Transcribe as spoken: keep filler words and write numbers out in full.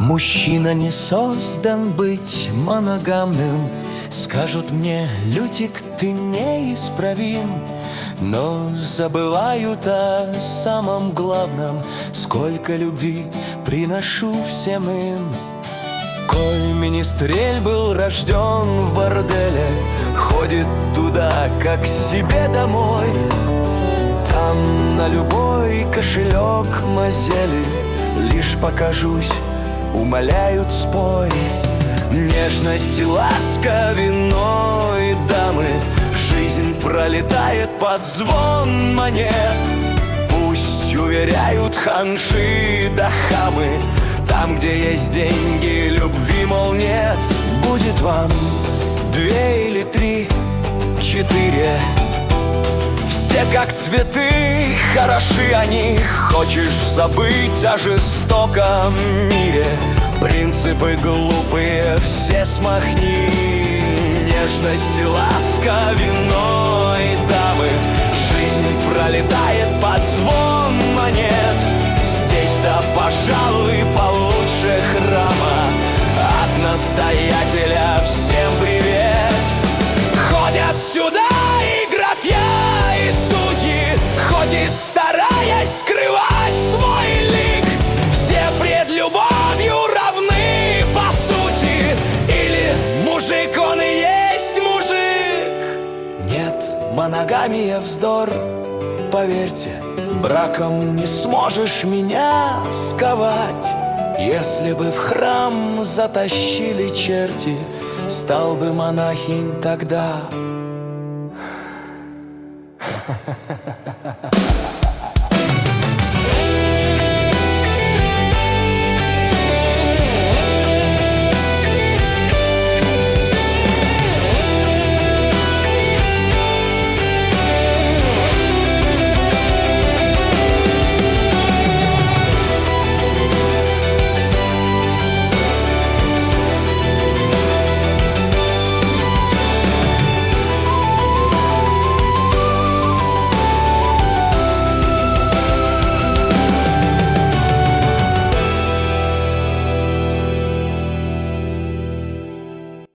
Мужчина не создан быть моногамным. Скажут мне, Лютик, ты неисправим. Но забывают о самом главном: сколько любви приношу всем им. Коль министрель был рожден в борделе, ходит туда, как себе домой. Там на любой кошелек мазели лишь покажусь, умоляют, спой. Нежность и ласка, вино и дамы, жизнь пролетает под звон монет. Пусть уверяют ханжи да хамы, там, где есть деньги, любви, мол, нет. Будет вам две или три, четыре, все как цветы, хороши они. Хочешь забыть о жестоком мире, принципы глупые все смахни. Нежность и ласка, вино и дамы, жизнь пролетает под звон монет. Здесь-то, пожалуй, получше храма от настоятеля всем привет. Ходят сюда и графья, и судьи, хоть и стараясь скрывать свой лик, все пред любовью равны по сути. Или мужик он и есть мужик? Нет, моногамия вздор, поверьте, браком не сможешь меня сковать. Если бы в храм затащили черти, стал бы монахинь тогда.